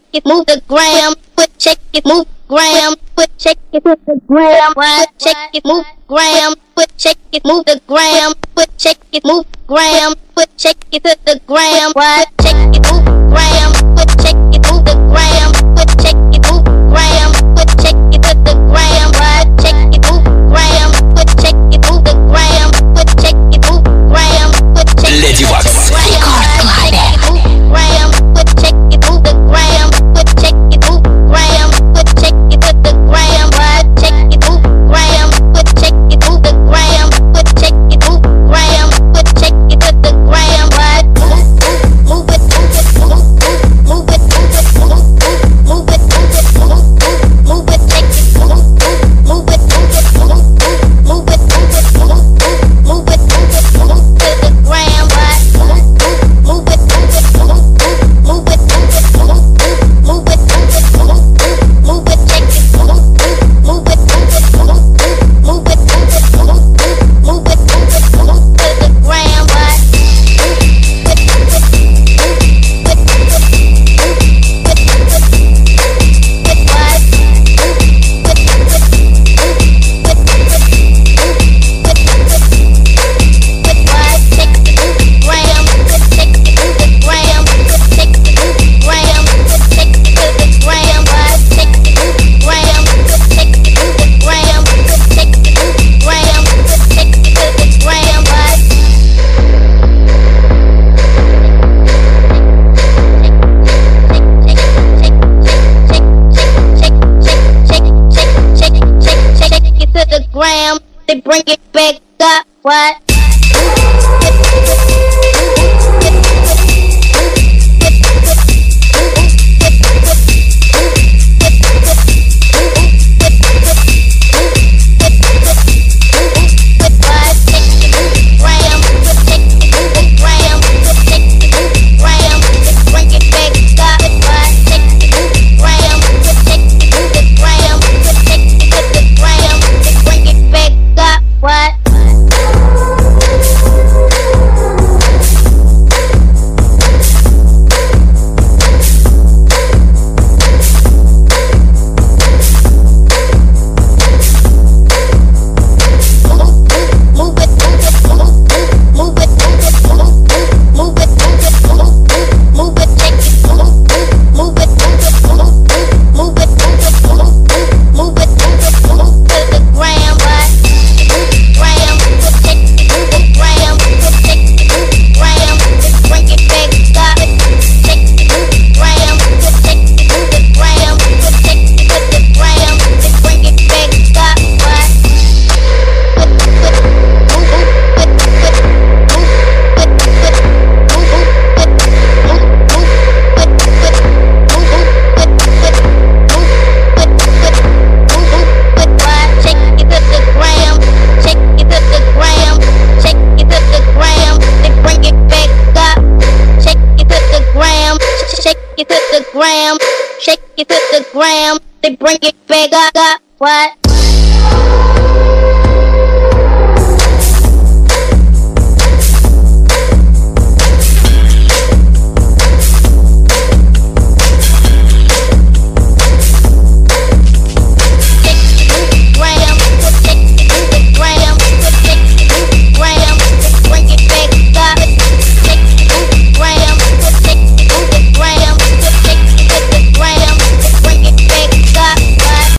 it, move the gram, put shake it, move gram, put shake it, move the gram, put shake it, move gram, put shake it, move the gram, put shake it, move gram, put shake it to the gram, put shake it, move gram, put shake it, move the gram, put shake it, move gram, put shake it to the gram, put shake it, move gram, put shake it, move the gram, put shake it, move gram, put shake it, Lady Wax. gram, put shake it, move the gram, put shake it, move gram, put shake it to the gram, put shake it, move gram, put shake it, move the gram, put shake it, move gram, put shake it to the gram, put move it, move it, move it, move it, move it, move it, move it, move it, shake it, move it, move it, move it, move it, move it, move it, to the gram, put move it, move it, move it, move it, move it, move it, shake it, move it, move it, move it, move it, move it, to the gram, gram, they bring it back up, what? Shake it to the gram, they bring it back up, what?